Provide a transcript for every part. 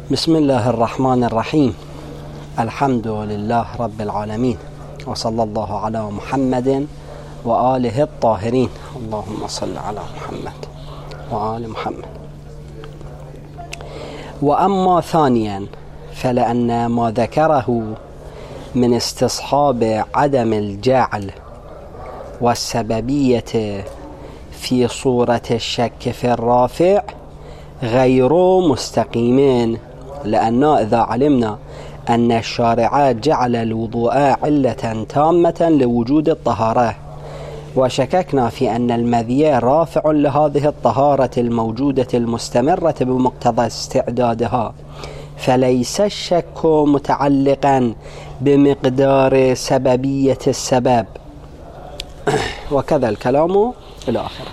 بسم الله الرحمن الرحيم. الحمد لله رب العالمين، وصلى الله على محمد وآله الطاهرين. اللهم صل على محمد وآل محمد. وأما ثانيا فلأن ما ذكره من استصحاب عدم الجعل والسببية في صورة الشك في الرافع غير مستقيمين، لأننا إذا علمنا أن الشارع جعل الوضوء علة تامة لوجود الطهارة، وشككنا في أن المذي رافع لهذه الطهارة الموجودة المستمرة بمقتضى استعدادها، فليس الشك متعلقا بمقدار سببية السبب، وكذا الكلام إلى آخره.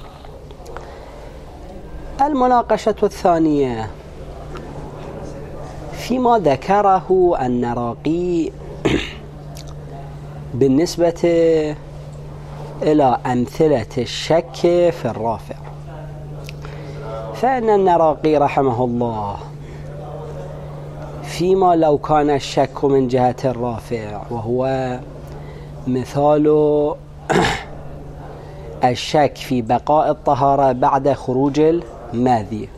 المناقشة الثانية فيما ذكره النراقي بالنسبة إلى أمثلة الشك في الرافع، فإن النراقي رحمه الله فيما لو كان الشك من جهة الرافع، وهو مثال الشك في بقاء الطهارة بعد خروج الماذي،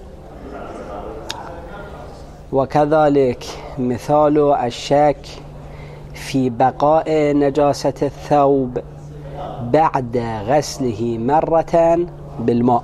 وكذلك مثال الشك في بقاء نجاسة الثوب بعد غسله مرة بالماء.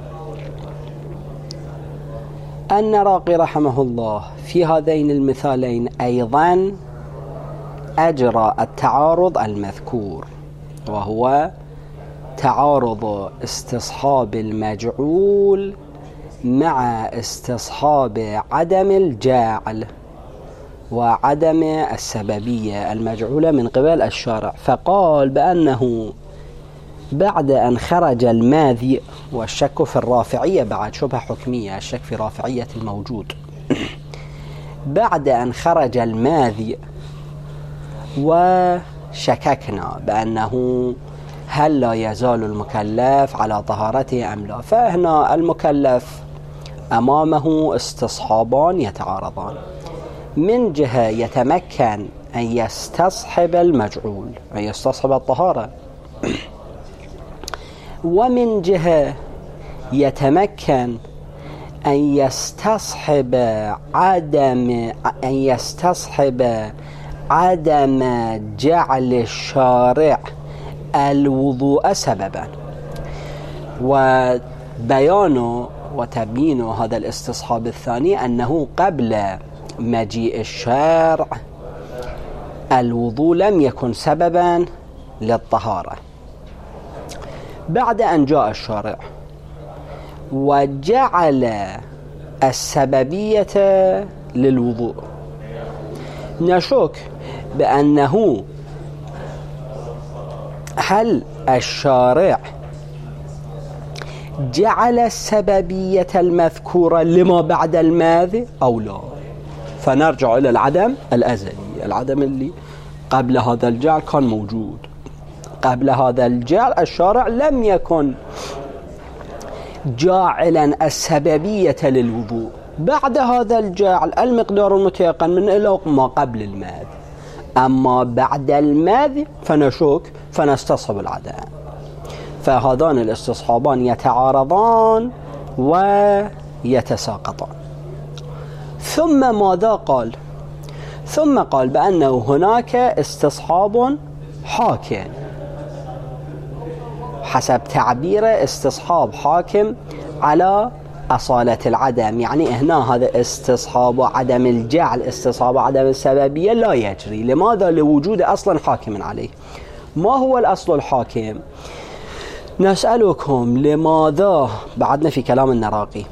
النراقي رحمه الله في هذين المثالين أيضا أجرى التعارض المذكور، وهو تعارض استصحاب المجعول مع استصحاب عدم الجعل وعدم السببية المجعولة من قبل الشارع، فقال بأنه بعد أن خرج الماذي، والشك في الرافعية بعد شبهة حكمية، الشك في رافعية الموجود، بعد أن خرج الماذي وشككنا بأنه هل لا يزال المكلف على طهارته أم لا، فهنا المكلف أمامه استصحابان يتعارضان. من جهة يتمكن أن يستصحب المجعول، أن يستصحب الطهارة، ومن جهة يتمكن أن يستصحب عدم جعل الشارع الوضوء سببا. وبيان وتبيين هذا الاستصحاب الثاني أنه قبل مجيء الشارع الوضوء لم يكن سببا للطهارة. بعد أن جاء الشارع وجعل السببية للوضوء، نشك بأنه هل الشارع جعل السببية المذكورة لما بعد الماذي أو لا، فنرجع إلى العدم الأزلي، العدم اللي قبل هذا الجعل كان موجود. قبل هذا الجعل الشارع لم يكن جاعلا السببية للوضوء، بعد هذا الجعل المقدار المتيقن من إلى ما قبل الماذي، أما بعد الماذي فنشك فنستصحب العدم. فهذان الاستصحابان يتعارضان ويتساقطان. ثم ماذا قال؟ ثم قال بأنه هناك استصحاب حاكم، حسب تعبير استصحاب حاكم على أصالة العدم، يعني هنا هذا استصحاب عدم الجعل، استصحاب عدم السببية لا يجري. لماذا؟ لوجود أصلا حاكم عليه. ما هو الأصل الحاكم؟ نسألكم لماذا، بعدنا في كلام النراقي،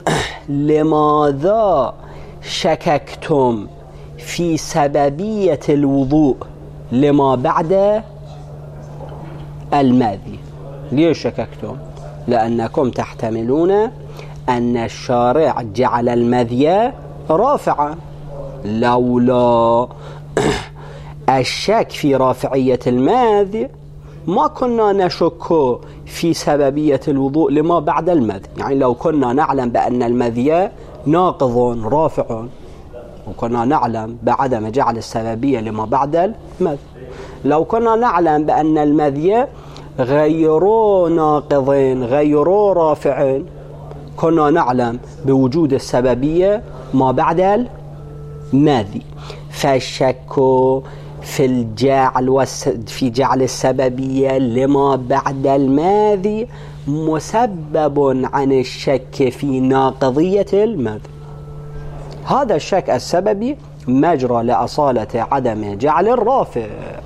لماذا شككتم في سببية الوضوء لما بعد الماذي؟ ليش شككتم؟ لأنكم تحتملون أن الشارع جعل المذي رافعا. لولا الشك في رافعية المذي ما كنا نشك في سببية الوضوء لما بعد المذي. يعني لو كنا نعلم بأن المذي ناقض رافع، وكنا نعلم بعدم جعل السببية لما بعد المذي. لو كنا نعلم بأن المذي غير ناقض غير رافع، كنا نعلم بوجود السببية ما بعد الماذي. فالشك في جعل السببية لما بعد الماذي مسبب عن الشك في ناقضية الماذي. هذا الشك السببي مجرى لأصالة عدم جعل الرافع.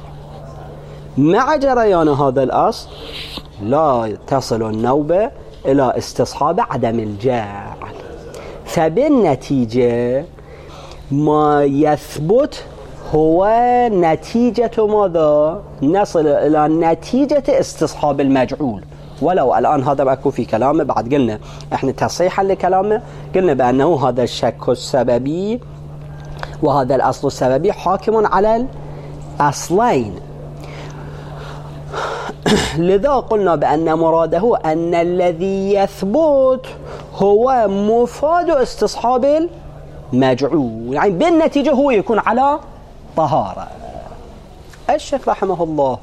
مع جريان هذا الأصل لا تصل النوبة إلى استصحاب عدم الجعل، فبالنتيجة ما يثبت هو نتيجة ماذا؟ نصل إلى نتيجة استصحاب المجعول. ولو الآن هذا مأكو في كلامه، بعد قلنا احنا تصحيحا لكلامه قلنا بأنه هذا الشك السببي وهذا الأصل السببي حاكم على الأصلين. لذا قلنا بأن مراده أن الذي يثبت هو مفاد استصحاب المجعول، يعني بالنتيجة هو يكون على طهارة. الشيخ رحمه الله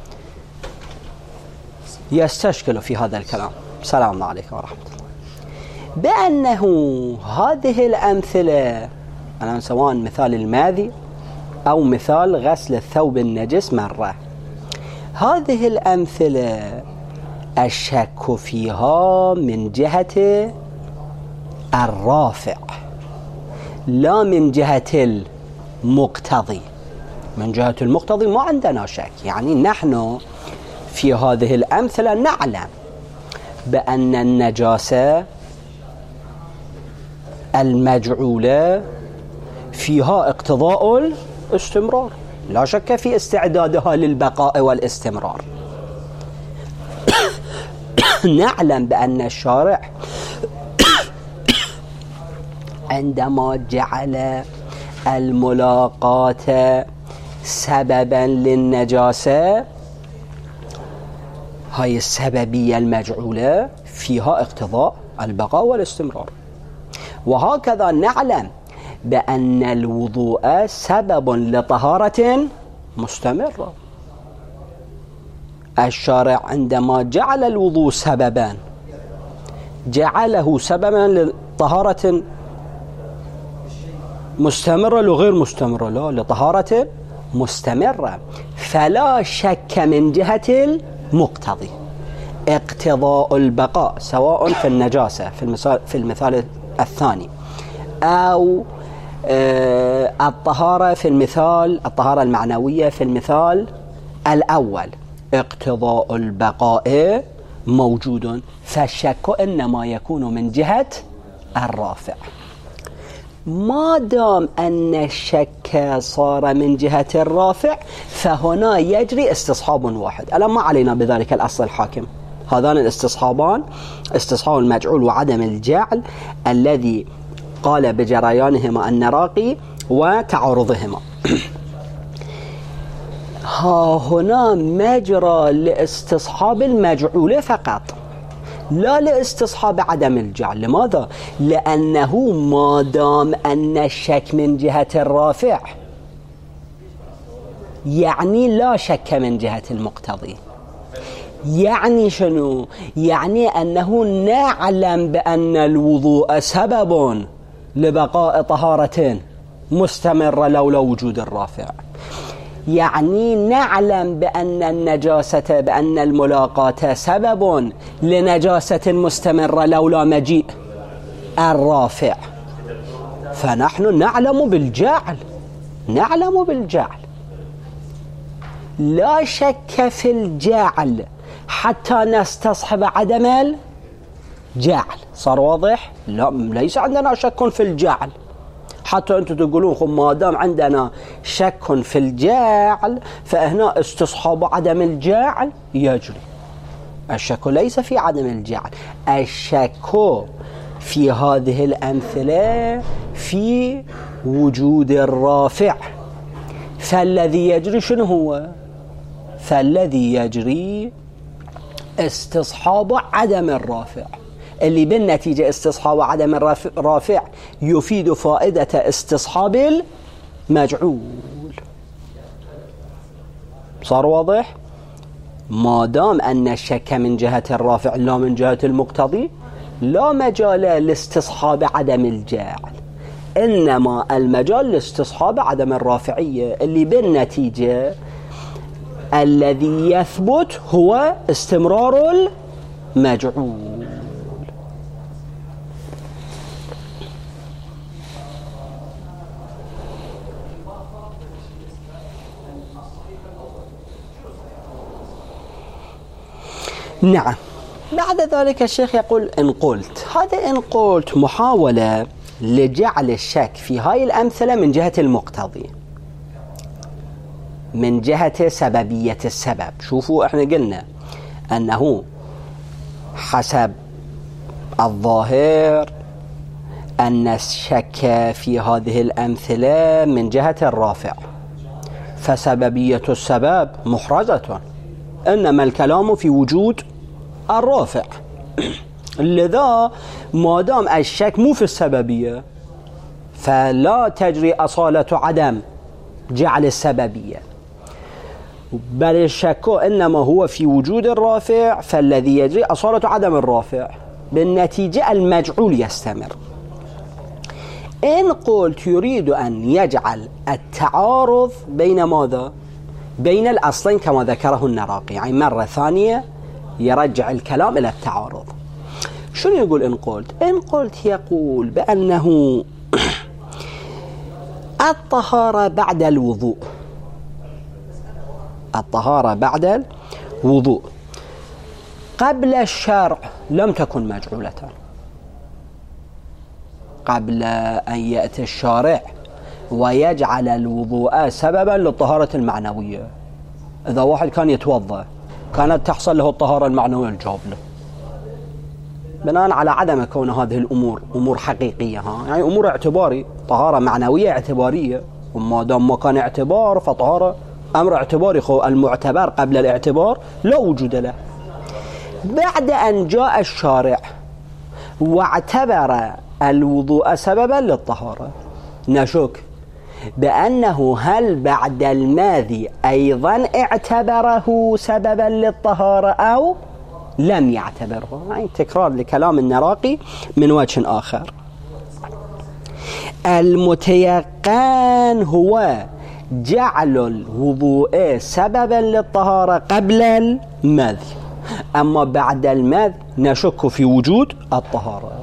يستشكل في هذا الكلام، السلام عليكم ورحمة الله، بأنه هذه الأمثلة سواء مثال الماذي أو مثال غسل الثوب النجس مرة، هذه الأمثلة الشك فيها من جهة الرافع لا من جهة المقتضي. من جهة المقتضي ما عندنا شك، يعني نحن في هذه الأمثلة نعلم بأن النجاسة المجعولة فيها اقتضاء الاستمرار، لا شك في استعدادها للبقاء والاستمرار. نعلم بأن الشارع عندما جعل الملاقاة سببا للنجاسة، هاي السببية المجعولة فيها اقتضاء البقاء والاستمرار. وهكذا نعلم بأن الوضوء سبب لطهارة مستمرة. الشارع عندما جعل الوضوء سببا جعله سببا لطهارة مستمرة لغير مستمرة، لا، لطهارة مستمرة. فلا شك من جهة المقتضي اقتضاء البقاء، سواء في النجاسة في المثال الثاني، أو الطهارة في الطهارة المعنوية في المثال الأول، اقتضاء البقاء موجود. فالشك إنما يكون من جهة الرافع. ما دام أن الشك صار من جهة الرافع فهنا يجري استصحاب واحد. الآن ما علينا بذلك الأصل الحاكم، هذان الاستصحابان، استصحاب المجعول وعدم الجعل الذي قال بجريانهما النراقي وتعارضهما. ها هنا مجرى لاستصحاب المجعول فقط، لا لاستصحاب عدم الجعل. لماذا؟ لأنه ما دام أن الشك من جهة الرافع يعني لا شك من جهة المقتضي. يعني شنو؟ يعني أنه نعلم بأن الوضوء سبب لبقاء طهارة مستمرة لولا وجود الرافع. يعني نعلم بأن النجاسة، بأن الملاقاة سبب لنجاسة مستمرة لولا مجيء الرافع. فنحن نعلم بالجعل، نعلم بالجعل، لا شك في الجعل حتى نستصحب عدم الجعل. صار واضح؟ لا، ليس عندنا شك في الجعل حتى أنتم تقولون ما دام عندنا شك في الجعل فهنا استصحاب عدم الجعل يجري. الشك ليس في عدم الجعل، الشك في هذه الأمثلة في وجود الرافع. فالذي يجري شنو هو؟ فالذي يجري استصحاب عدم الرافع. اللي بالنتيجة استصحاب عدم الرافع يفيد فائدة استصحاب المجعول. صار واضح؟ ما دام أن الشك من جهة الرافع لا من جهة المقتضي لا مجال لاستصحاب عدم الجاعل، إنما المجال لاستصحاب عدم الرافعية اللي بالنتيجة الذي يثبت هو استمرار المجعول. نعم. بعد ذلك الشيخ يقول إن قلت، هذا إن قلت محاولة لجعل الشك في هاي الأمثلة من جهة المقتضي، من جهة سببية السبب. شوفوا احنا قلنا أنه حسب الظاهر أن الشك في هذه الأمثلة من جهة الرافع، فسببية السبب محرزة، إنما الكلام في وجود الرافع. لذا ما دام الشك مو في السببية فلا تجري أصالة عدم جعل السببية، بل الشك إنما هو في وجود الرافع، فالذي يجري أصالة عدم الرافع، بالنتيجة المجعول يستمر. إن قلت يريد أن يجعل التعارض بين ماذا؟ بين الأصلين كما ذكره النراقي، يعني مرة ثانية يرجع الكلام إلى التعارض. شنو يقول إن قلت؟ إن قلت يقول بأنه الطهارة بعد الوضوء، الطهارة بعد الوضوء قبل الشرع لم تكن مجعولة، قبل أن يأتي الشارع ويجعل الوضوء سببا للطهارة المعنوية. إذا واحد كان يتوضأ كانت تحصل له الطهارة المعنوية، الجواب له بناء على عدم كون هذه الأمور أمور حقيقية، يعني أمور اعتباري، طهارة معنوية اعتبارية، وما دام ما كان اعتبار فطهارة أمر اعتباري، المعتبر قبل الاعتبار لا وجود له. بعد أن جاء الشارع واعتبر الوضوء سببا للطهارة، نشك بأنه هل بعد الماذي أيضا اعتبره سببا للطهارة أو لم يعتبره، يعني تكرار لكلام النراقي من وجه آخر. المتيقن هو جعل الوضوء سببا للطهارة قبل الماذي، أما بعد الماذي نشك في وجود الطهارة.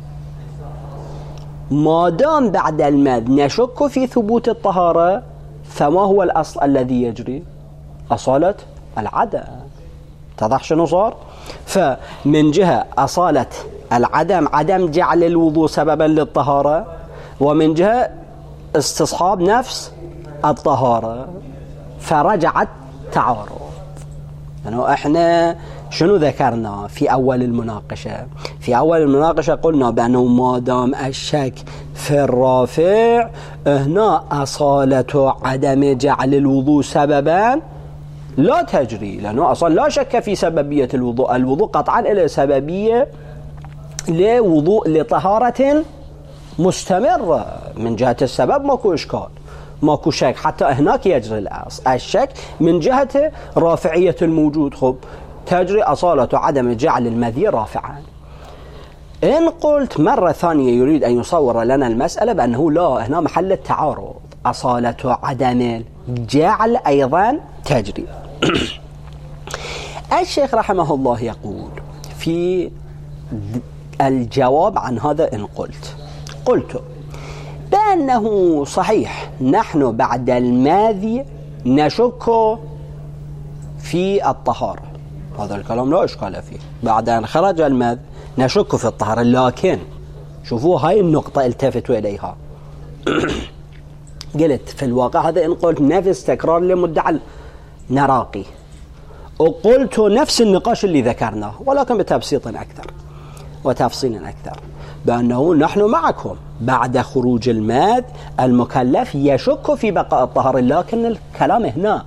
ما دام بعد الماذي نشك في ثبوت الطهارة، فما هو الأصل الذي يجري؟ أصالة العدم. اتضح شنو صار؟ فمن جهة أصالة العدم، عدم جعل الوضوء سببا للطهارة، ومن جهة استصحاب نفس الطهارة، فرجعت تعارض. يعني احنا شنو ذكرنا في أول المناقشة؟ في أول المناقشة قلنا بأنه ما دام الشك في الرافع، هنا أصالة عدم جعل الوضوء سببا لا تجري، لأنه أصلا لا شك في سببية الوضوء، الوضوء قطعا إلى سببية لوضوء لطهارة مستمرة، من جهة السبب ماكو إشكال، ماكو شك، حتى هناك يجري الأصل الشك من جهة رافعية الموجود، خب تجري أصالة عدم جعل المذي رافعا. إن قلت مرة ثانية يريد أن يصور لنا المسألة بأنه لا، هنا محل التعارض، أصالة عدم الجعل أيضا تجري. الشيخ رحمه الله يقول في الجواب عن هذا إن قلت بأنه صحيح نحن بعد الماذي نشك في الطهارة، هذا الكلام لا إشكال فيه، بعد أن خرج الماذي نشك في الطهارة، لكن شوفوا هاي النقطة التفتوا إليها. قلت في الواقع هذا إن قلت نفس تكرار لمدعى النراقي، وقلت نفس النقاش اللي ذكرناه ولكن بتبسيط أكثر وتفصيل أكثر، بأنه نحن معكم بعد خروج الماذ المكلف يشك في بقاء الطهارة، لكن الكلام هنا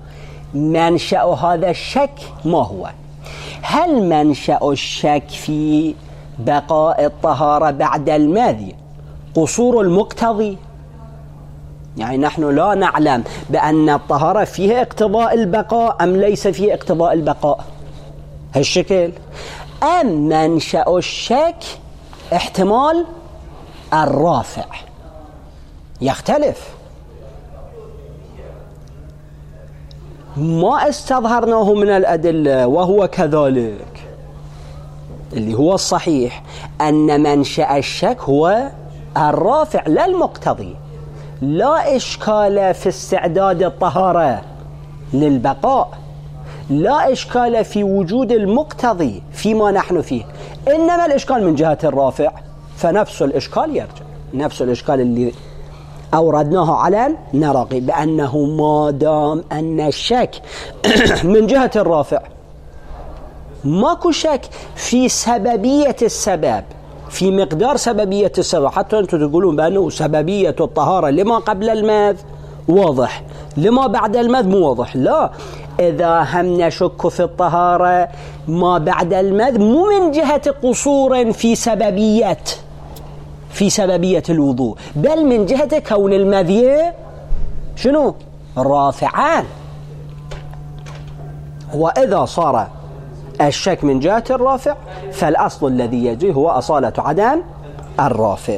منشأ هذا الشك ما هو؟ هل منشأ الشك في بقاء الطهارة بعد المذي قصور المقتضي، يعني نحن لا نعلم بأن الطهارة فيها اقتضاء البقاء أم ليس فيها اقتضاء البقاء هالشكل، أم منشأ الشك احتمال الرافع يختلف. ما استظهرناه من الأدلة وهو كذلك، اللي هو الصحيح أن منشأ الشك هو الرافع لا المقتضي. لا إشكال في استعداد الطهارة للبقاء، لا إشكال في وجود المقتضي فيما نحن فيه، إنما الإشكال من جهة الرافع، فنفس الإشكال يرجع، نفس الإشكال اللي أوردناه على النراقي، بأنه ما دام أن الشك من جهة الرافع ماكو شك في سببية السبب، في مقدار سببية السبب. حتى أنتم تقولون بأنه سببية الطهارة لما قبل المذ واضح، لما بعد المذ مو واضح. لا، إذا هم نشك في الطهارة ما بعد المذ مو من جهة قصور في سببية الوضوء، بل من جهة كون المذي شنو؟ رافعان. وإذا صار الشك من جهة الرافع فالأصل الذي يجري هو أصالة عدم الرافع.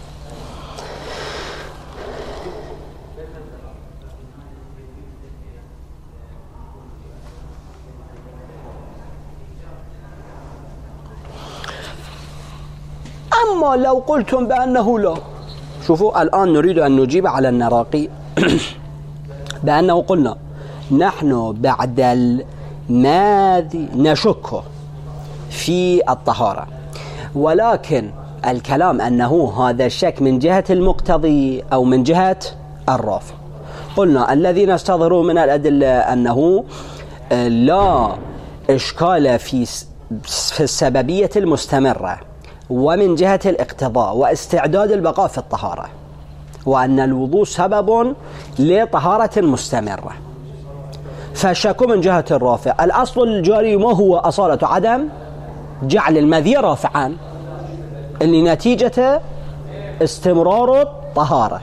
أما لو قلتم بأنه لا، شوفوا الآن نريد أن نجيب على النراقي بأنه قلنا نحن بعد الماذي نشك في الطهارة، ولكن الكلام أنه هذا الشك من جهة المقتضي أو من جهة الرافع. قلنا الذي نستظهره من الأدلة أنه لا إشكال في السببية المستمرة ومن جهة الاقتضاء واستعداد البقاء في الطهارة، وأن الوضوء سبب لطهارة مستمرة. فالشك من جهة الرافع، الأصل الجاري ما هو؟ أصالة عدم جعل المذي رافعا اللي نتيجة استمرار الطهارة.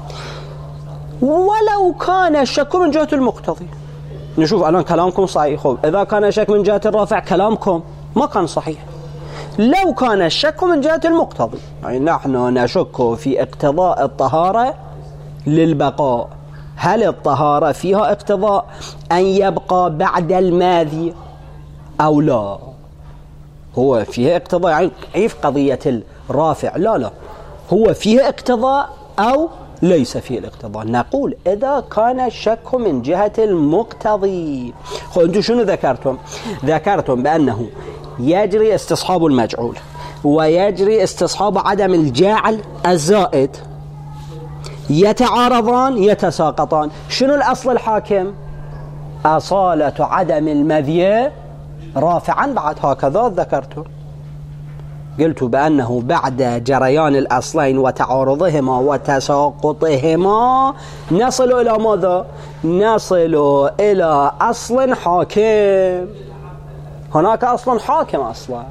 ولو كان الشك من جهة المقتضي، نشوف الآن كلامكم صحيح. خب إذا كان الشك من جهة الرافع كلامكم ما كان صحيح. لو كان الشك من جهة المقتضي، يعني نحن نشك في اقتضاء الطهارة للبقاء، هل الطهارة فيها اقتضاء أن يبقى بعد الماذي أو لا؟ هو فيها اقتضاء، يعني في قضية الرافع لا هو فيها اقتضاء أو ليس فيه الاقتضاء. نقول إذا كان الشك من جهة المقتضي. أنتم شنو ذكرتم بأنه يجري استصحاب المجعول ويجري استصحاب عدم الجاعل الزائد، يتعارضان يتساقطان. شنو الأصل الحاكم؟ أصالة عدم المذي رافعا. بعد هكذا ذكرت، قلت بأنه بعد جريان الأصلين وتعارضهما وتساقطهما نصل إلى ماذا؟ نصل إلى أصل حاكم. هناك أصل حاكم أصلا،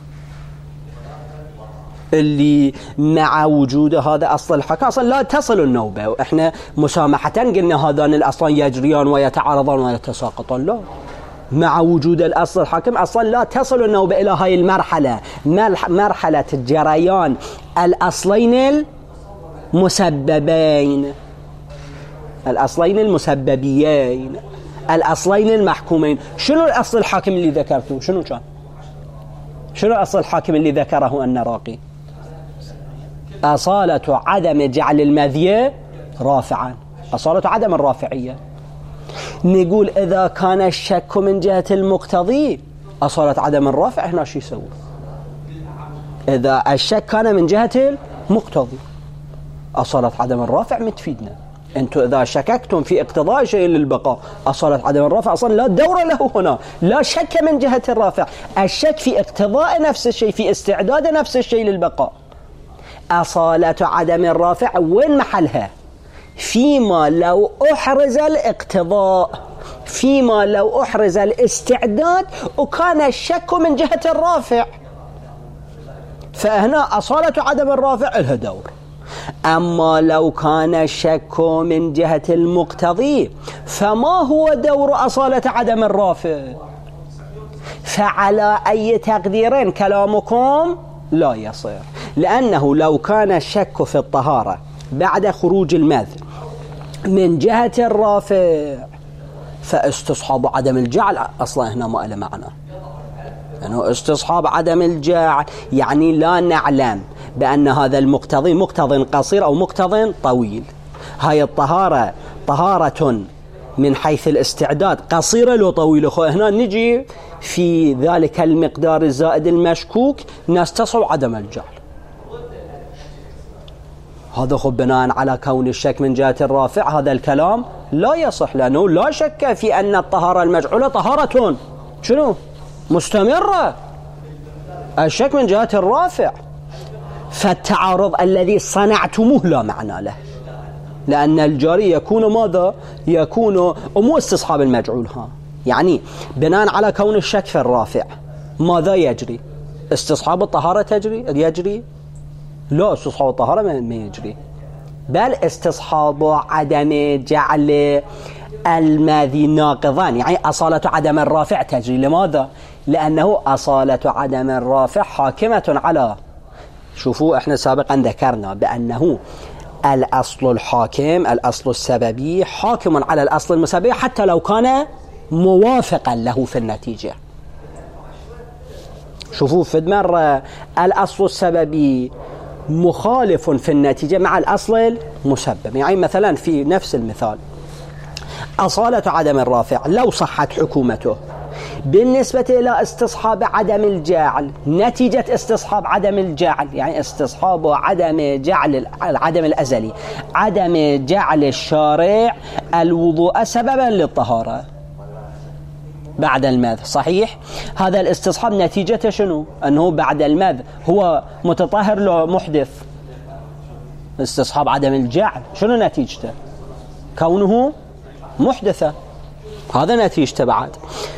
اللي مع وجود هذا أصل الحاكم أصلا لا تصل النوبة. وإحنا مسامحة قلنا هذان الأصلان يجريان ويتعارضان ويتساقطان، لا، مع وجود الأصل الحاكم أصلا لا تصل النوبة إلى هاي المرحلة، مرحلة جريان الأصلين المسببين، الأصلين المسببيين، الأصلين المحكومين. شنو الأصل الحاكم اللي ذكرته؟ شنو كان؟ شنو الأصل الحاكم اللي ذكره النراقي؟ أصالة عدم جعل المذي رافعا، أصالة عدم الرافعية. نقول إذا كان الشك من جهة المقتضي أصالة عدم الرافع، هنا شو يسوي؟ إذا الشك كان من جهة المقتضي أصالة عدم الرافع متفيدنا. أنتم إذا شككتم في اقتضاء شيء للبقاء أصالة عدم الرافع أصلا لا دور له هنا، لا شك من جهة الرافع، الشك في اقتضاء نفس الشيء، في استعداد نفس الشيء للبقاء. أصالة عدم الرافع وين محلها؟ فيما لو أحرز الاقتضاء، فيما لو أحرز الاستعداد وكان الشك من جهة الرافع. فهنا أصالة عدم الرافع لها دور. أما لو كان الشك من جهة المقتضي فما هو دور أصالة عدم الرافع؟ فعلى أي تقديرين كلامكم لا يصير، لأنه لو كان الشك في الطهارة بعد خروج المذي من جهة الرافع فاستصحاب عدم الجعل أصلا هنا ما له معنى. يعني استصحاب عدم الجعل يعني لا نعلم بأن هذا المقتضي مقتض قصير أو مقتض طويل. هاي الطهارة طهارة من حيث الاستعداد قصيرة لو طويلة. هنا نجي في ذلك المقدار الزائد المشكوك نستصحب عدم الجعل. هذا بناء على كون الشك من جهة الرافع هذا الكلام لا يصح، لأنه لا شك في أن الطهارة المجعولة طهارة شنو؟ مستمرة. الشك من جهة الرافع، فالتعارض الذي صنعتموه لا معنى له، لأن الجاري يكون ماذا؟ يكون مو استصحاب المجعول. يعني بناء على كون الشك في الرافع ماذا يجري؟ استصحاب الطهارة يجري؟ لا، استصحاب الطهارة ما يجري، بل استصحاب عدم جعل الماذي ناقضان، يعني أصالة عدم الرافع تجري. لماذا؟ لأنه أصالة عدم الرافع حاكمة على، شوفوا احنا سابقا ذكرنا بأنه الأصل الحاكم الأصل السببي حاكم على الأصل المسبب حتى لو كان موافقا له في النتيجة. شوفوا في مرة الأصل السببي مخالف في النتيجة مع الأصل المسبب. يعني مثلا في نفس المثال أصالة عدم الرافع لو صحت حكومته بالنسبة إلى استصحاب عدم الجعل، نتيجة استصحاب عدم الجعل يعني استصحاب عدم جعل العدم الأزلي، عدم جعل الشارع الوضوء سببا للطهارة بعد المذ. صحيح؟ هذا الاستصحاب نتيجته شنو؟ أنه بعد المذ هو متطهر له محدث. استصحاب عدم الجعل شنو نتيجته؟ كونه محدثة، هذا نتيجته بعد.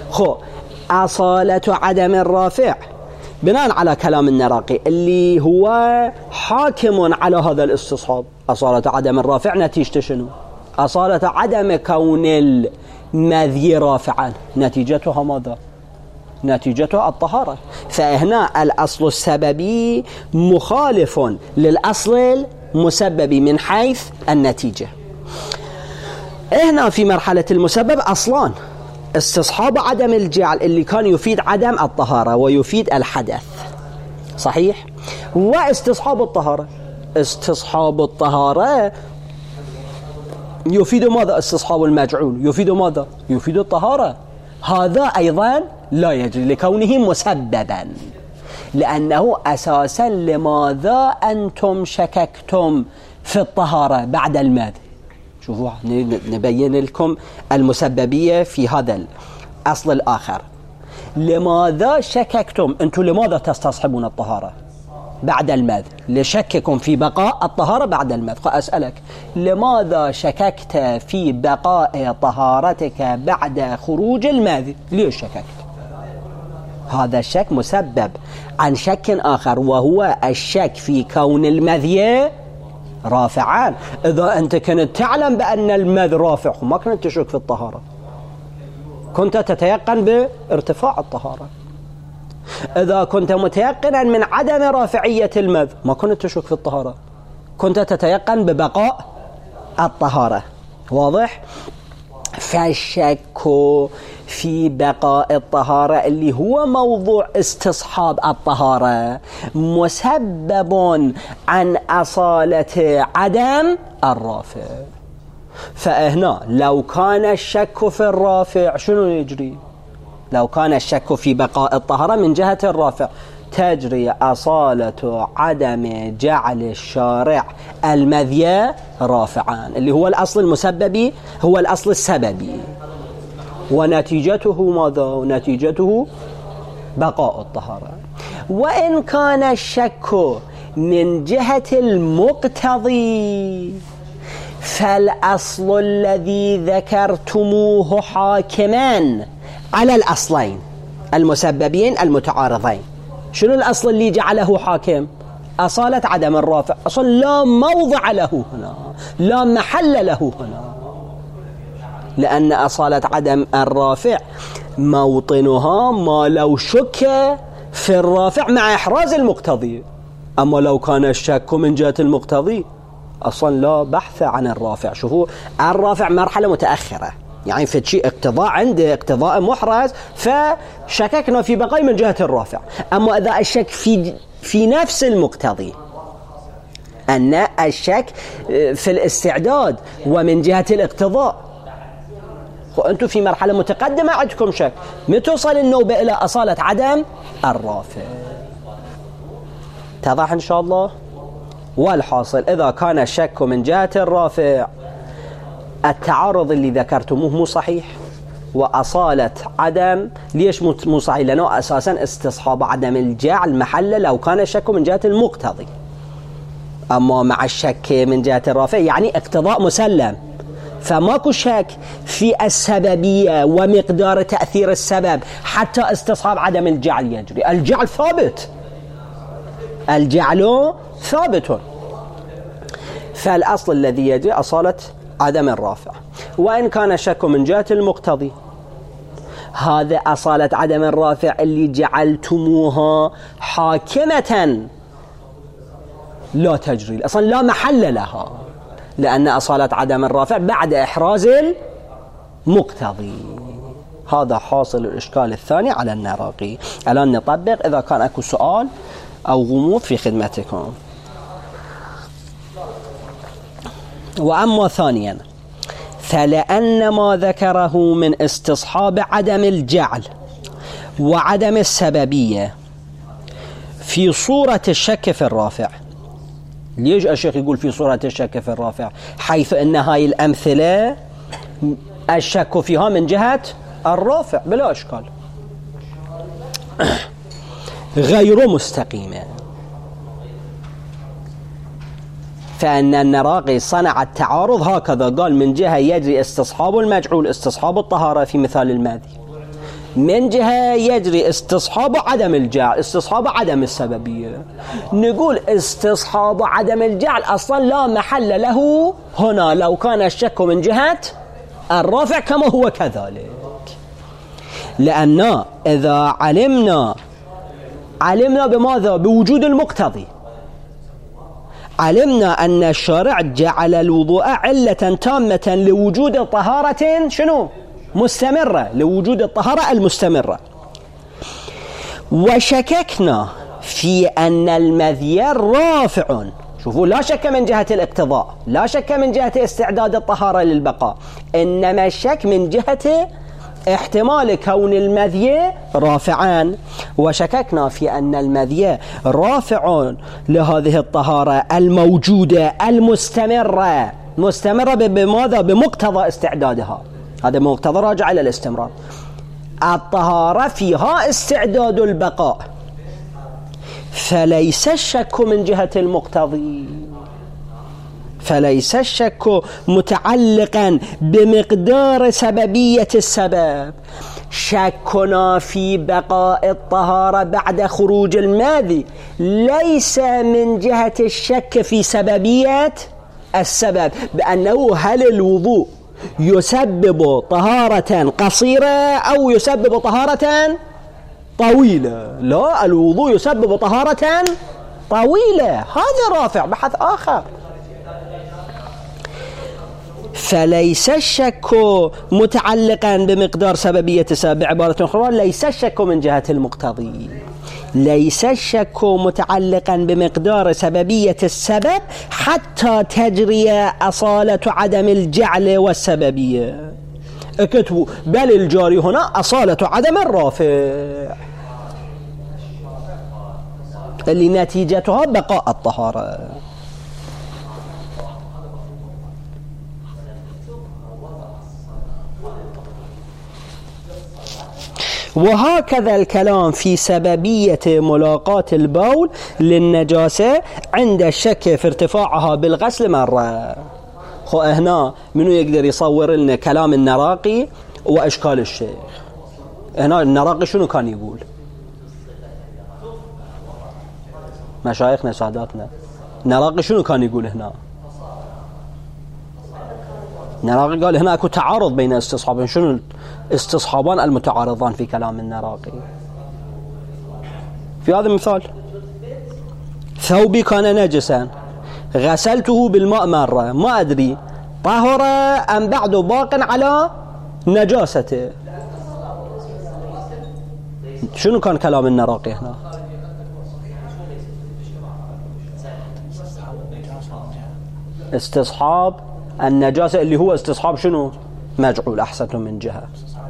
أصالة عدم الرافع بناء على كلام النراقي اللي هو حاكم على هذا الاستصحاب، أصالة عدم الرافع نتيجته شنو؟ أصالة عدم كون المذي رافعا نتيجتها ماذا؟ نتيجتها الطهارة. فهنا الأصل السببي مخالف للأصل المسبب من حيث النتيجة. هنا في مرحلة المسبب أصلان، استصحاب عدم الجعل اللي كان يفيد عدم الطهارة ويفيد الحدث، صحيح؟ واستصحاب الطهارة، استصحاب الطهارة يفيد ماذا؟ استصحاب المجعول يفيد ماذا؟ يفيد الطهارة. هذا أيضا لا يجري لكونه مسببا، لأنه أساسا لماذا أنتم شككتم في الطهارة بعد المذي؟ شوفوا نبين لكم المسببية في هذا الأصل الآخر. لماذا شككتم؟ أنتم لماذا تستصحبون الطهارة بعد المذي؟ لشككم في بقاء الطهارة بعد المذي. فأسألك لماذا شككت في بقاء طهارتك بعد خروج المذي؟ ليش شككت؟ هذا الشك مسبب عن شك آخر، وهو الشك في كون المذي رافعان. إذا أنت كنت تعلم بأن المذي رافع ما كنت تشك في الطهارة، كنت تتيقن بارتفاع الطهارة. إذا كنت متيقنا من عدم رافعية المذي ما كنت تشك في الطهارة، كنت تتيقن ببقاء الطهارة. واضح؟ فالشك في بقاء الطهارة اللي هو موضوع استصحاب الطهارة مسبب عن أصالة عدم الرافع. فهنا لو كان الشك في الرافع شنو يجري؟ لو كان الشك في بقاء الطهارة من جهة الرافع تجري أصالة عدم جعل الشارع المذي رافعا اللي هو الأصل المسببي، هو الأصل السببي، ونتيجته ماذا؟ ونتيجته بقاء الطهارة. وإن كان الشك من جهة المقتضي فالأصل الذي ذكرتموه حاكمان على الأصلين المسببين المتعارضين. شنو الأصل اللي جعله حاكم؟ أصالة عدم الرافع، أصلا لا موضع له هنا، لا محل له هنا، لأن أصالة عدم الرافع موطنها ما لو شك في الرافع مع إحراز المقتضي. أما لو كان الشك من جهة المقتضي أصلا لا بحث عن الرافع. شوفوا الرافع مرحلة متأخرة، يعني في شيء اقتضاء عنده اقتضاء محرز فشككنا في بقاء من جهة الرافع. أما إذا الشك في نفس المقتضي، أن الشك في الاستعداد ومن جهة الاقتضاء، وأنتم في مرحلة متقدمة عندكم شك، متوصل النوبة إلى أصالة عدم الرافع. اتضح إن شاء الله؟ والحاصل إذا كان الشك من جهة الرافع التعارض اللي ذكرتموه مو صحيح، وأصالة عدم ليش مو صحيح؟ لأنه أساسا استصحاب عدم الجعل محله لو كان الشك من جهة المقتضي. أما مع الشك من جهة الرافع يعني اقتضاء مسلم، فماكو شك في السببية ومقدار تأثير السبب حتى استصحاب عدم الجعل يجري. الجعل ثابت، الجعل ثابت، فالأصل الذي يجري أصالة عدم الرافع. وإن كان الشك من جهة المقتضي، هذا أصالة عدم الرافع اللي جعلتموها حاكمة لا تجري، أصلا لا محل لها، لأن أصالة عدم الرافع بعد إحراز المقتضي. هذا حاصل الإشكال الثاني على النراقي. الآن نطبق إذا كان أكو سؤال أو غموض في خدمتكم. وأما ثانيا، فلأن ما ذكره من استصحاب عدم الجعل وعدم السببية في صورة الشك في الرافع. ليش الشيخ يقول في صورة الشك في الرافع؟ حيث أن هاي الأمثلة الشك فيها من جهة الرافع بلا أشكال غير مستقيمة. فأن النراقي صنع التعارض هكذا، قال من جهة يجري استصحاب المجعول استصحاب الطهارة في مثال الماضي، من جهة يجري استصحاب عدم الجعل استصحاب عدم السببية. نقول استصحاب عدم الجعل أصلا لا محل له هنا لو كان الشك من جهة الرافع كما هو كذلك، لأن إذا علمنا بماذا؟ بوجود المقتضي. علمنا أن الشارع جعل الوضوء علة تامة لوجود طهارة شنو؟ مستمرة، لوجود الطهارة المستمرة. وشككنا في أن المذي رافع. شوفوا، لا شك من جهة الاقتضاء، لا شك من جهة استعداد الطهارة للبقاء، إنما الشك من جهة احتمال كون المذي رافعان. وشككنا في أن المذي رافع لهذه الطهارة الموجودة المستمرة، مستمرة بماذا؟ بمقتضى استعدادها. هذا مقتضى راجع إلى الاستمرار. الطهارة فيها استعداد البقاء، فليس الشك من جهة المقتضي، فليس الشك متعلقا بمقدار سببية السبب. شكنا في بقاء الطهارة بعد خروج الماذي ليس من جهة الشك في سببية السبب، بأنه هل الوضوء يسبب طهارة قصيرة أو يسبب طهارة طويلة. لا، الوضوء يسبب طهارة طويلة، هذا رافع، بحث آخر. فليس الشك متعلقا بمقدار سببية السبب. بعبارة أخرى، ليس الشك من جهة المقتضي، ليس الشك متعلقا بمقدار سببية السبب حتى تجري أصالة عدم الجعل والسببية. اكتبوا بل الجاري هنا أصالة عدم الرافع اللي نتيجتها بقاء الطهارة. وهكذا الكلام في سببية ملاقاة البول للنجاسة عند الشك في ارتفاعها بالغسل مرة. هنا منو يقدر يصور لنا كلام النراقي وأشكال الشيخ؟ هنا النراقي شنو كان يقول؟ مشايخنا ساداتنا. نراقي شنو كان يقول هنا؟ نراقي قال هنا اكو تعارض بين استصحابين. شنو الاستصحابان المتعارضان في كلام النراقي؟ في هذا المثال: ثوبي كان نجسا غسلته بالماء مرة ما أدري طهر أم بعد باق على نجاسته. شنو كان كلام النراقي هنا؟ استصحاب النجاسة اللي هو استصحاب شنو؟ مجعول. أحسنتم من جهة.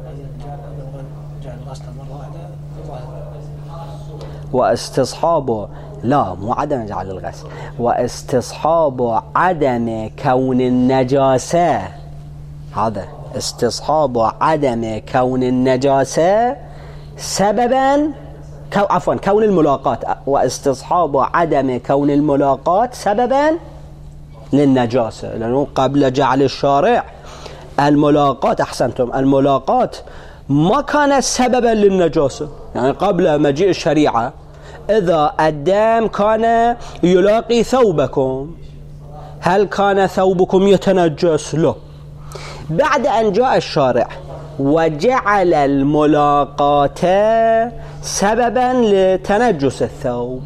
واستصحاب لا مو عدم جعل الغسل، واستصحاب عدم كون النجاسة، هذا استصحاب عدم كون النجاسة سببا عفوا كون الملاقات، واستصحاب عدم كون الملاقات سببا للنجاسة، لأنه قبل جعل الشارع الملاقات، أحسنتم، الملاقات ما كانت سببا للنجاسة. يعني قبل مجيء الشريعة إذا الدم كان يلاقي ثوبكم هل كان ثوبكم يتنجس؟ لا. بعد أن جاء الشارع وجعل الملاقات سببا لتنجس الثوب،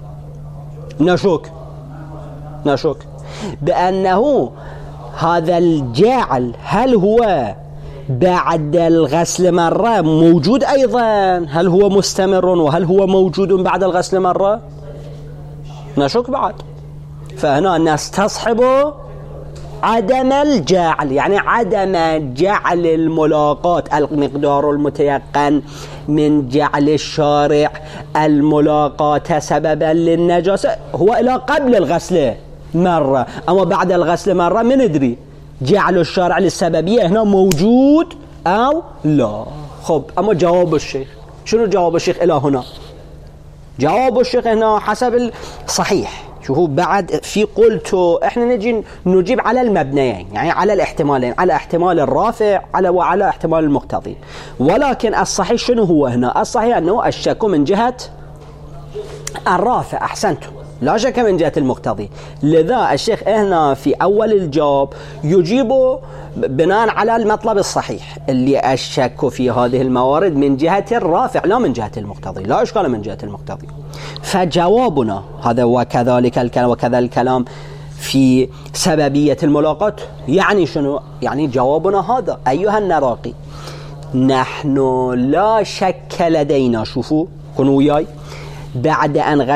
نشك بأنه هذا الجعل هل هو بعد الغسل مرة موجود أيضا؟ هل هو مستمر وهل هو موجود بعد الغسل مرة؟ نشك بعد. فهنا نستصحب عدم الجعل، يعني عدم جعل الملاقات، المقدار المتيقن من جعل الشارع الملاقات سببا للنجاسة هو إلى قبل الغسل مرة، أما بعد الغسل مرة من ندري جعل الشارع للسببية هنا موجود أو لا. خب أما جواب الشيخ، شنو جواب الشيخ إلى هنا؟ جواب الشيخ هنا حسب الصحيح. شوفوا بعد في قلت احنا نجي نجيب على المبنيين، يعني على الاحتمالين، على احتمال الرافع وعلى احتمال المقتضي. ولكن الصحيح شنو هو هنا؟ الصحيح أنه الشك من جهة الرافع. أحسنتم، لا شك من جهة المقتضي. لذا الشيخ هنا في أول الجواب يجيب بناء على المطلب الصحيح اللي الشك في هذه الموارد من جهة الرافع لا من جهة المقتضي، لا إشكال من جهة المقتضي. فجوابنا هذا وكذلك الكلام وكذا الكلام في سببية الملاقات يعني شنو؟ يعني جوابنا هذا أيها النراقي: نحن لا شك لدينا، شوفوا كونوا وياي، بعد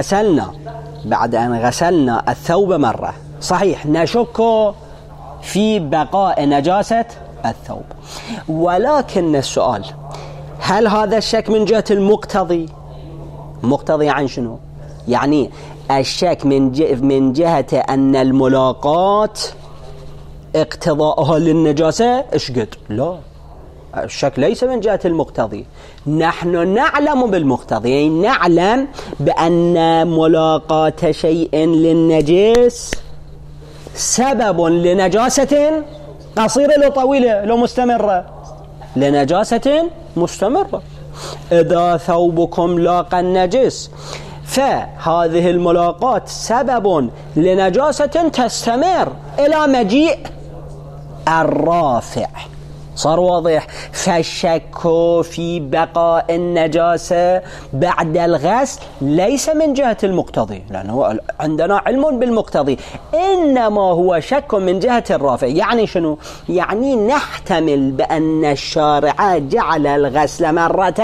أن غسلنا الثوب مرة صحيح نشك في بقاء نجاسة الثوب، ولكن السؤال هل هذا الشك من جهة المقتضي؟ مقتضي عن شنو؟ يعني الشك من جهة أن الملاقات اقتضاءها للنجاسة اشقد؟ لا، الشك ليس من جهة المقتضي. نحن نعلم بالمقتضي، يعني نعلم بأن ملاقاة شيء للنجس سبب لنجاسة قصيرة لو طويلة لو مستمرة، لنجاسة مستمرة. إذا ثوبكم لاقى النجس فهذه الملاقات سبب لنجاسة تستمر إلى مجيء الرافع. صار واضح؟ فالشك في بقاء النجاسة بعد الغسل ليس من جهة المقتضي، لأنه عندنا علم بالمقتضي، إنما هو شك من جهة الرافع. يعني شنو؟ يعني نحتمل بأن الشارع جعل الغسل مرة،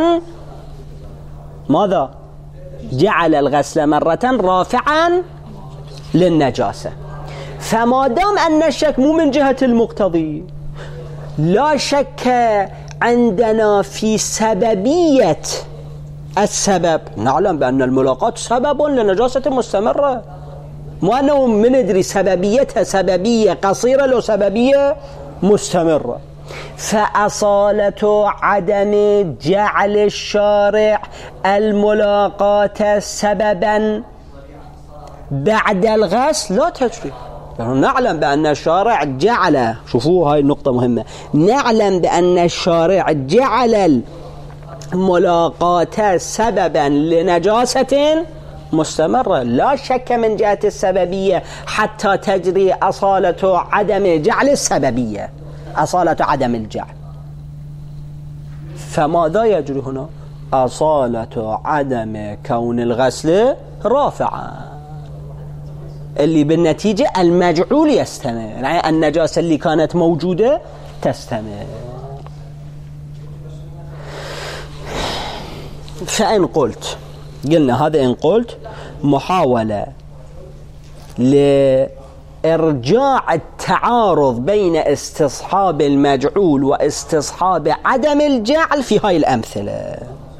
ماذا؟ جعل الغسل مرة رافعا للنجاسة. فما دام أن الشك مو من جهة المقتضي لا شك عندنا في سببية السبب. نعلم بأن الملاقات سبب لنجاسة مستمرة، مو أنه من ندري سببيتها سببية قصيرة لو سببية مستمرة. فأصالة عدم جعل الشارع الملاقات سببا بعد الغسل لا تجري. نعلم بأن الشارع جعل، شوفوا هاي النقطة مهمة، نعلم بأن الشارع جعل الملاقاة سببا لنجاسة مستمرة لا شك من جهة السببية حتى تجري أصالة عدم جعل السببية، أصالة عدم الجعل. فماذا يجري هنا؟ أصالة عدم كون الغسل رافعا، اللي بالنتيجة المجعول يستمر، يعني النجاسة اللي كانت موجودة تستمر. فإن قلت، قلنا هذا إن قلت محاولة لإرجاع التعارض بين استصحاب المجعول واستصحاب عدم الجعل في هاي الأمثلة.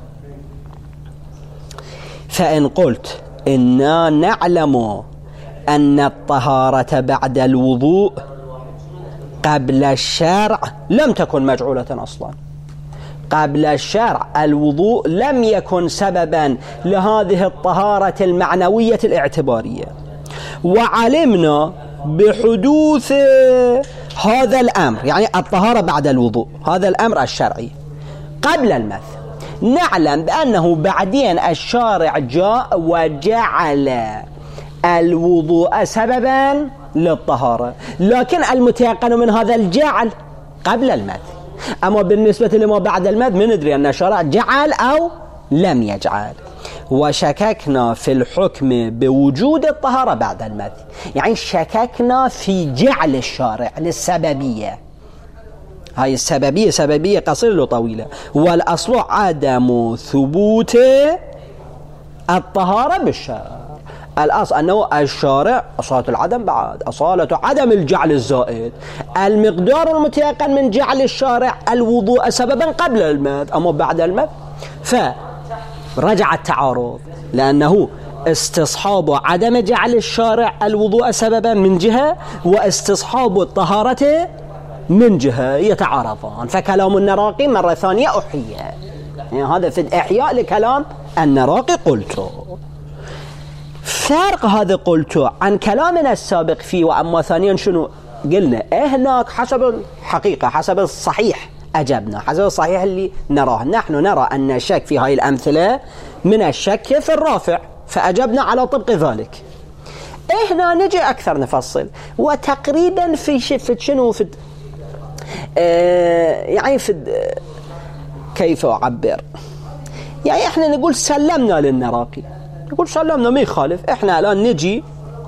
فإن قلت إنا نعلم أن الطهارة بعد الوضوء قبل الشرع لم تكن مجعولة أصلا. قبل الشرع الوضوء لم يكن سببا لهذه الطهارة المعنوية الاعتبارية، وعلمنا بحدوث هذا الأمر، يعني الطهارة بعد الوضوء، هذا الأمر الشرعي قبل المثل. نعلم بأنه بعدين الشارع جاء وجعل الوضوء سببا للطهارة، لكن المتيقن من هذا الجعل قبل المثل. أما بالنسبة لما بعد المذ ما ندري أن الشرع جعل أو لم يجعل. وشككنا في الحكم بوجود الطهارة بعد المذ، يعني شككنا في جعل الشارع للسببية. هاي السببية سببية قصيرة وطويلة، والأصل عدم ثبوت الطهارة بالشرع. الأصل أنه الشارع أصالة العدم بعد، أصالة عدم الجعل الزائد. المقدار المتيقن من جعل الشارع الوضوء سببا قبل المذ، أما بعد المذ فرجع التعارض، لأنه استصحاب عدم جعل الشارع الوضوء سببا من جهة، واستصحاب الطهارة من جهة، يتعارضان. فكلام النراقي مرة ثانية أحيى، يعني هذا في الإحياء لكلام النراقي قلته. فرق هذا قلته عن كلامنا السابق فيه. وأما ثانيا شنو قلنا؟ هناك حسب الحقيقة، حسب الصحيح أجبنا، حسب الصحيح اللي نراه. نحن نرى أن الشك في هاي الأمثلة من الشك في الرافع، فأجبنا على طبق ذلك. هنا نجي أكثر نفصل، وتقريبا في شنو في يعني في كيف أعبر، يعني إحنا نقول سلمنا للنراقي، نقول سلمنا ما يخالف. إحنا الآن نجي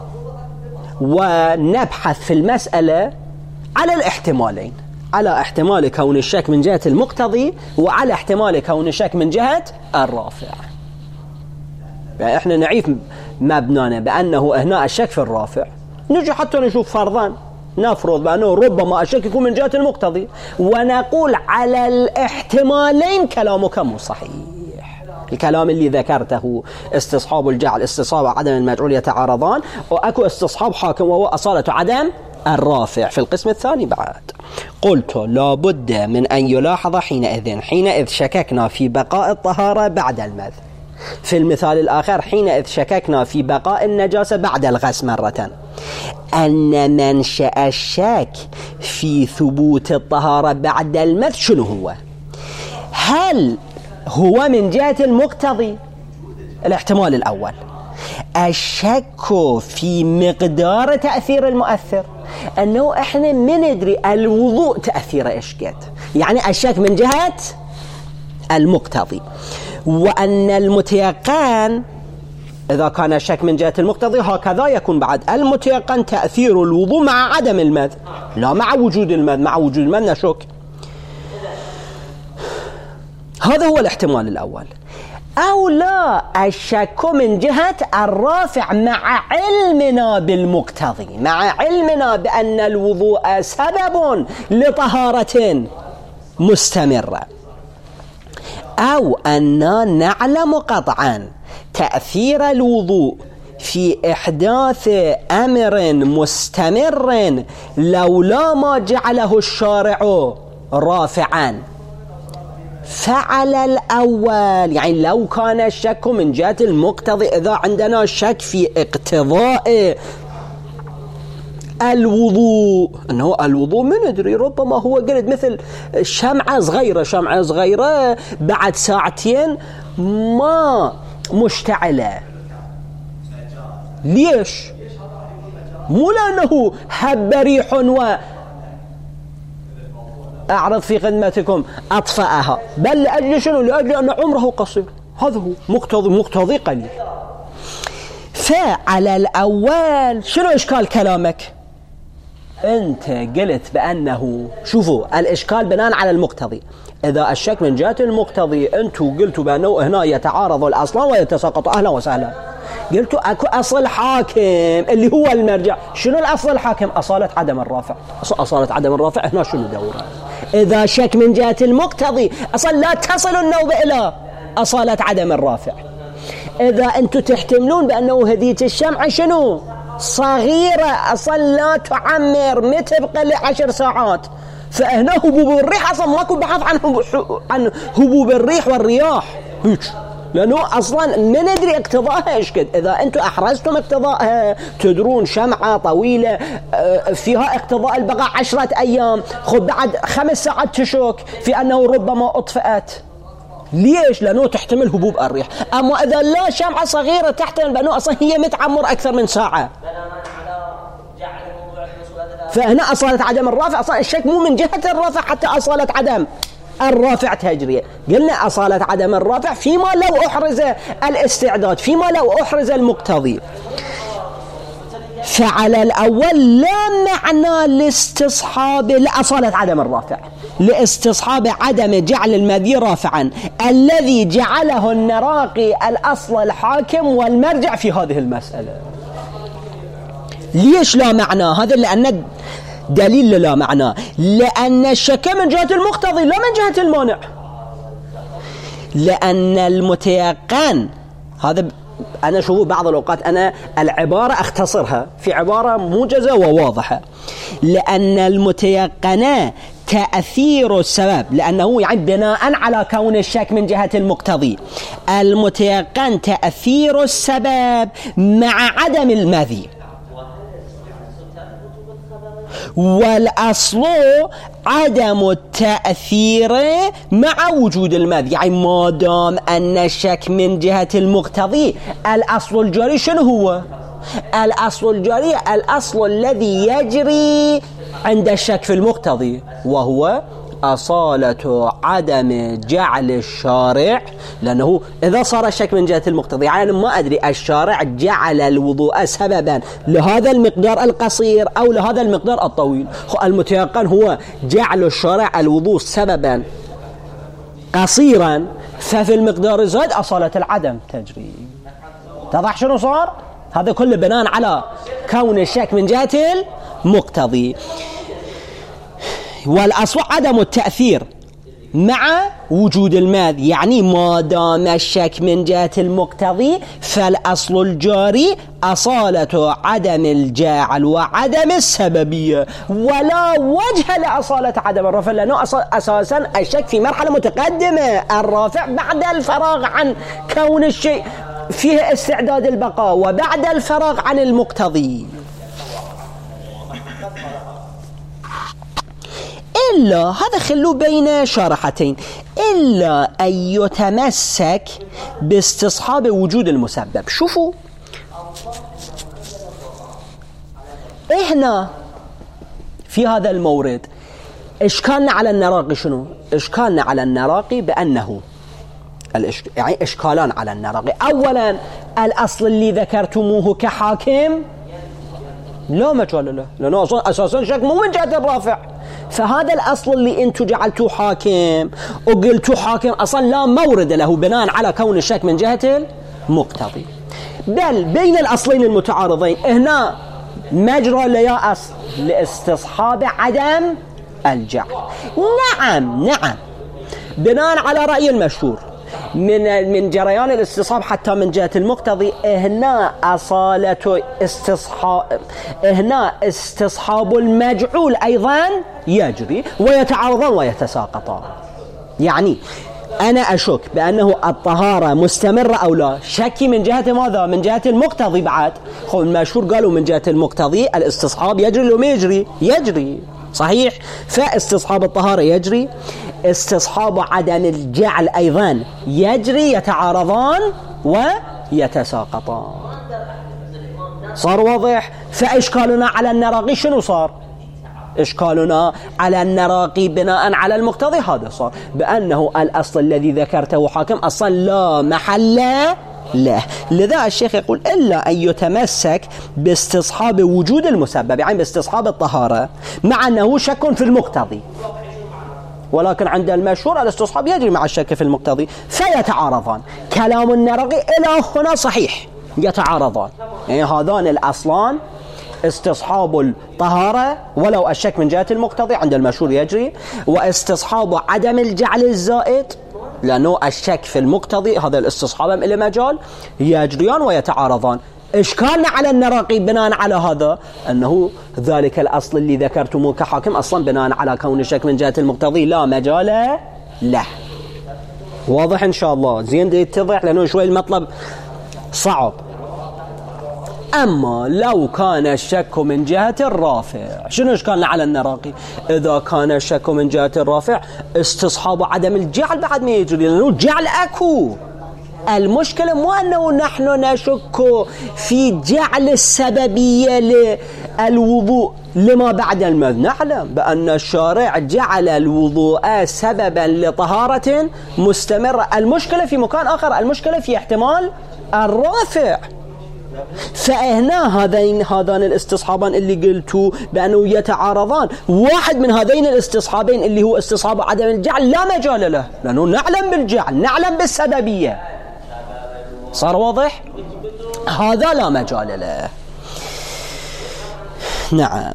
ونبحث في المسألة على الاحتمالين، على احتمال كون الشك من جهة المقتضي، وعلى احتمال كون الشك من جهة الرافع. يعني إحنا نعيف مبنانا بأنه هنا الشك في الرافع، نجي حتى نشوف فرضا نفرض بأنه ربما الشك يكون من جهة المقتضي، ونقول على الاحتمالين كلامك مو صحيح. الكلام اللي ذكرته استصحاب الجعل استصحاب عدم المجعول يتعارضان، وأكو استصحاب حاكم وهو أصالة عدم الرافع في القسم الثاني. بعد قلت لا بد من أن يلاحظ حينئذ شككنا في بقاء الطهارة بعد المذ. في المثال الآخر حينئذ شككنا في بقاء النجاسة بعد الغسل مرة، أن منشأ الشك في ثبوت الطهارة بعد المذ شنو هو؟ هل هو من جهة المقتضي؟ الاحتمال الأول الشك في مقدار تأثير المؤثر، أنه إحنا ما ندري الوضوء تأثيره إيش قد، يعني الشك من جهة المقتضي. وأن المتيقن إذا كان الشك من جهة المقتضي هكذا يكون بعد المتيقن تأثير الوضوء مع عدم المذ، لا مع وجود المذ. مع وجود المذ نشك. هذا هو الاحتمال الأول. أو لا، الشك من جهة الرافع مع علمنا بالمقتضي، مع علمنا بأن الوضوء سبب لطهارة مستمرة. أو أننا نعلم قطعا تأثير الوضوء في إحداث أمر مستمر لولا ما جعله الشارع رافعا. فعلى الأول، يعني لو كان الشك من جهة المقتضي، إذا عندنا شك في اقتضاء الوضوء، أنه الوضوء ما ندري ربما هو قلت مثل شمعة صغيرة بعد ساعتين ما مشتعلة، ليش؟ مو لأنه هب ريح أعرض في خدمتكم أطفأها، بل لأجل شنو؟ لأجل أن عمره قصير. هذا هو مقتضي قليل. فعلى الأول شنو إشكال كلامك؟ أنت قلت بأنه، شوفوا الإشكال بناء على المقتضي. إذا الشك من جهة المقتضي أنتوا قلتوا بأنه هنا يتعارض الأصلان ويتساقط، أهلا وسهلا. قلتوا أكو أصل حاكم اللي هو المرجع. شنو الأصل الحاكم؟ أصالة عدم الرافع. أصالة عدم الرافع هنا شنو دوره؟ إذا شك من جهة المقتضي أصلا لا تصل النوبة إلى أصالة عدم الرافع. إذا أنتوا تحتملون بأنه هذيك الشمعة شنو؟ صغيرة أصلا لا تعمر، متى تبقى ل10 ساعات، فهنا هبوب الريح أصلا ماكو بحث عن هبوب الريح والرياح هيك، لأنه أصلا ما ندري اقتضاءها إيش قد. إذا أنتم أحرزتم اقتضاءها تدرون شمعة طويلة فيها اقتضاء البقاء 10 أيام، خب بعد 5 ساعات تشك في أنه ربما أطفأت. ليش؟ لأنه تحتمل هبوب الريح. أما إذا لا شمعة صغيرة تحتمل بأنه أصلا هي متعمر أكثر من ساعة، فهنا أصالة عدم الرافع. أصلا الشك مو من جهة الرافع حتى أصالة عدم الرافع تجري. قلنا أصالة عدم الرافع فيما لو أحرز الاستعداد، فيما لو أحرز المقتضي. فعلى الأول لا معنى لاستصحاب لأصالة عدم الرافع، لاستصحاب عدم جعل المذي رافعا الذي جعله النراقي الأصل الحاكم والمرجع في هذه المسألة. ليش لا معنى؟ هذا لأن دليل لا معنى، لأن الشك من جهة المقتضي لا من جهة المانع. لأن المتيقن، هذا أنا شوفوا بعض الأوقات أنا العبارة أختصرها في عبارة موجزة وواضحة. لأن المتيقن تأثير السبب، لأنه يعني بناء على كون الشك من جهة المقتضي، المتيقن تأثير السبب مع عدم المذي، والأصل عدم التأثير مع وجود المذي. يعني ما دام أن الشك من جهة المقتضي، الأصل الجاري شنو هو؟ الأصل الجاري الأصل الذي يجري عند الشك في المقتضي، وهو أصالة عدم جعل الشارع. لأنه إذا صار الشك من جهة المقتضي يعني ما أدري الشارع جعل الوضوء سببا لهذا المقدار القصير أو لهذا المقدار الطويل. المتيقن هو جعل الشارع الوضوء سببا قصيرا، ففي المقدار الزائد أصالة العدم تجري. تضح شنو صار؟ هذا كله بناء على كون الشك من جهة المقتضي. والأصل عدم التأثير مع وجود الماذي، يعني ما دام الشك من جهة المقتضي فالأصل الجاري أصالة عدم الجاعل وعدم السببية، ولا وجه لأصالة عدم الرافع، لأنه أساسا الشك في مرحلة متقدمة، الرافع بعد الفراغ عن كون الشيء فيه استعداد البقاء وبعد الفراغ عن المقتضي. إلا هذا خلوه بين شارحتين، إلا أن يتمسك باستصحاب وجود المسبب. شوفوا إحنا في هذا المورد إشكالنا على النراقي شنو؟ إشكالنا على النراقي بأنه يعني إشكالان على النراقي. أولا الأصل اللي ذكرتموه كحاكم لا مجال له، لأنه أساسا شك مو من جهة الرافع. فهذا الأصل اللي أنتم جعلتوه حاكم وقلتوه حاكم أصلا لا مورد له بناء على كون الشك من جهة المقتضي. بل بين الأصلين المتعارضين هنا مجرى ليأس لاستصحاب عدم الجعل. نعم بناء على رأي المشهور من جريان الاستصحاب حتى من جهة المقتضي، هنا أصالة استصحاب المجعول أيضا يجري ويتعارضان ويتساقطان. يعني أنا أشك بأنه الطهارة مستمرة أو لا، شكي من جهة ماذا؟ من جهة المقتضي. بعد خب المشهور قالوا من جهة المقتضي الاستصحاب يجري وما يجري صحيح، فاستصحاب الطهارة يجري، استصحاب عدم الجعل أيضا يجري، يتعارضان ويتساقطان. صار واضح؟ فإشكالنا على النراقي شنو صار؟ إشكالنا على النراقي بناء على المقتضي هذا صار بأنه الأصل الذي ذكرته حاكم أصلا لا محل له. لذا الشيخ يقول إلا أن يتمسك باستصحاب وجود المسبب، يعني باستصحاب الطهارة، مع أنه شك في المقتضي، ولكن عند المشهور الاستصحاب يجري مع الشك في المقتضي فيتعارضان. كلام النراقي إلى هنا صحيح، يتعارضان، يعني هذان الأصلان استصحاب الطهارة ولو الشك من جهة المقتضي عند المشهور يجري، واستصحاب عدم الجعل الزائد لأنه الشك في المقتضي هذا الاستصحاب إلى مجال يجريان ويتعارضان. إشكالنا على النراقي بناء على هذا أنه ذلك الأصل اللي ذكرتموه كحاكم أصلا بناء على كون الشك من جهة المقتضي لا مجال له. واضح إن شاء الله؟ زين دي يتضح لأنه شوي المطلب صعب. أما لو كان الشك من جهة الرافع، شنو إشكالنا على النراقي؟ إذا كان الشك من جهة الرافع استصحاب عدم الجعل بعد ما يجري، لأنه الجعل أكو. المشكلة مو أنه نحن نشك في جعل السببية للوضوء لما بعد المذ، نعلم بأن الشارع جعل الوضوء سببا لطهارة مستمرة. المشكلة في مكان آخر، المشكلة في احتمال الرافع. فهنا هذان الاستصحابان اللي قلتوا بأنه يتعارضان، واحد من هذين الاستصحابين اللي هو استصحاب عدم الجعل لا مجال له، لأنه نعلم بالجعل، نعلم بالسببية. صار واضح؟ هذا لا مجال له. نعم.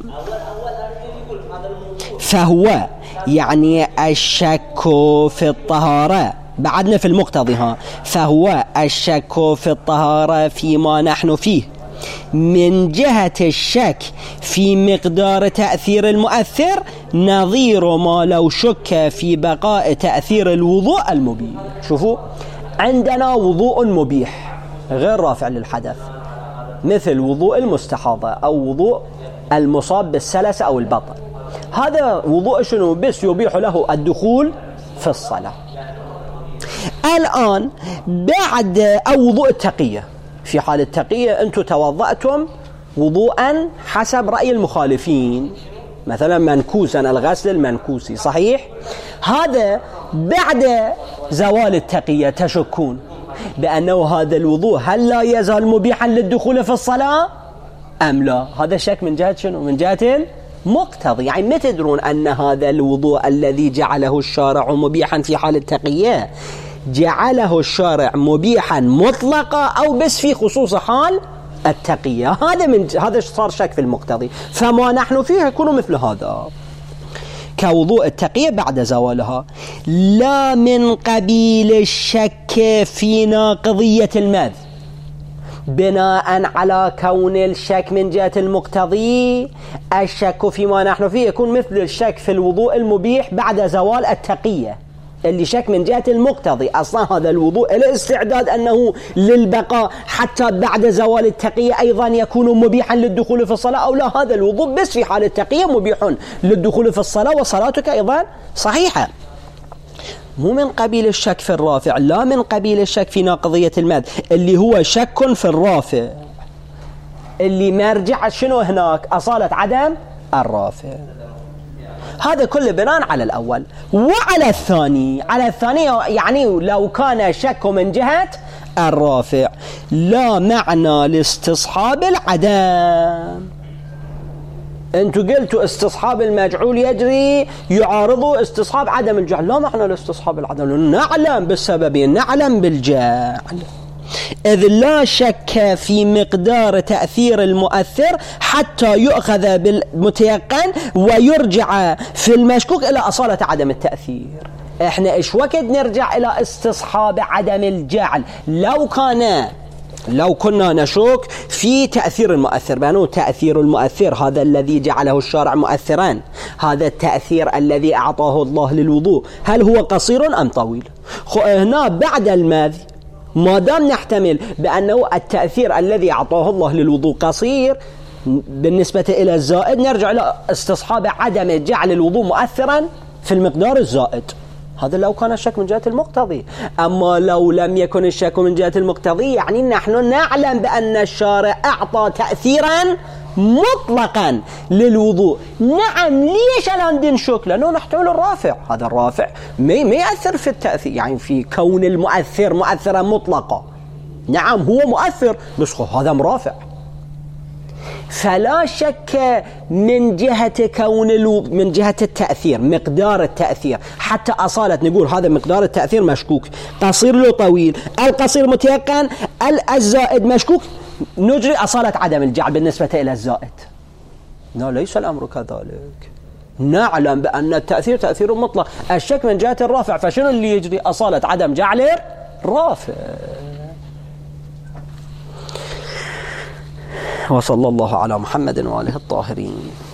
فهو يعني الشك في الطهارة، بعدنا في المقتضي فهو الشك في الطهارة فيما نحن فيه من جهة الشك في مقدار تأثير المؤثر نظير ما لو شك في بقاء تأثير الوضوء المبيح. شوفوا، عندنا وضوء مبيح غير رافع للحدث مثل وضوء المستحاضة أو وضوء المصاب بالسلس أو البطن. هذا وضوء شنو؟ بس يبيح له الدخول في الصلاة. الآن بعد أو وضوء التقية، في حال التقية أنتم توضأتم وضوءا حسب رأي المخالفين، مثلا منكوسا، الغسل المنكوسي صحيح، هذا بعد زوال التقية تشكون بأنه هذا الوضوء هل لا يزال مبيحا للدخول في الصلاة أم لا. هذا شك من جهة شنو؟ من جهة مقتضي. يعني ما تدرون أن هذا الوضوء الذي جعله الشارع مبيحا في حال التقية جعله الشارع مبيحا مطلقا أو بس في خصوص حال التقية. هذا صار شك في المقتضي. فما نحن فيه يكون مثل هذا كوضوء التقية بعد زوالها، لا من قبيل الشك في ناقضية المذ، بناء على كون الشك من جهة المقتضي الشك فيما نحن فيه يكون مثل الشك في الوضوء المبيح بعد زوال التقية، اللي شك من جهة المقتضي أصلا هذا الوضوء الاستعداد أنه للبقاء حتى بعد زوال التقية أيضا يكون مبيحا للدخول في الصلاة، أو لا هذا الوضوء بس في حال التقية مبيح للدخول في الصلاة وصلاتك أيضا صحيحة. مو من قبيل الشك في الرافع، لا من قبيل الشك في ناقضية المذ اللي هو شك في الرافع، اللي مرجع شنو هناك؟ أصالة عدم الرافع. هذا كله بناء على الأول. وعلى الثاني، على الثاني يعني لو كان شك من جهة الرافع لا معنى لاستصحاب العدم. انتوا قلتوا استصحاب المجعول يجري يعارضوا استصحاب عدم الجعل، لا معنى لاستصحاب العدم، نعلم بالسببين، نعلم بالجعل، إذ لا شك في مقدار تأثير المؤثر حتى يؤخذ بالمتيقن ويرجع في المشكوك إلى أصالة عدم التأثير. إحنا إيش وقت نرجع إلى استصحاب عدم الجعل؟ لو كنا نشك في تأثير المؤثر، بأنه تأثير المؤثر هذا الذي جعله الشارع مؤثرا، هذا التأثير الذي أعطاه الله للوضوء هل هو قصير أم طويل؟ هنا بعد الماذ ما دام نحتمل بأنه التأثير الذي أعطاه الله للوضوء قصير بالنسبة إلى الزائد، نرجع إلى استصحاب عدم جعل الوضوء مؤثرا في المقدار الزائد. هذا لو كان الشك من جهة المقتضي. أما لو لم يكن الشك من جهة المقتضي يعني نحن نعلم بأن الشارع أعطى تأثيرا مطلقا للوضوء. نعم، ليش الآن دين شك؟ لأنه نحتمل الرافع، هذا الرافع ما يأثر في التأثير، يعني في كون المؤثر مؤثرا مطلقا. نعم هو مؤثر بس هذا مرافع. فلا شك من جهة من جهة التأثير، مقدار التأثير، حتى أصالة نقول هذا مقدار التأثير مشكوك، قصير له طويل، القصير متيقن، الزائد مشكوك، نجري أصالة عدم الجعل بالنسبة إلى الزائد. لا، ليس الأمر كذلك. نعلم بأن التأثير تأثير مطلق، الشك من جهة الرافع، فشنو اللي يجري؟ أصالة عدم جعل رافع. وصلى الله على محمد وآله الطاهرين.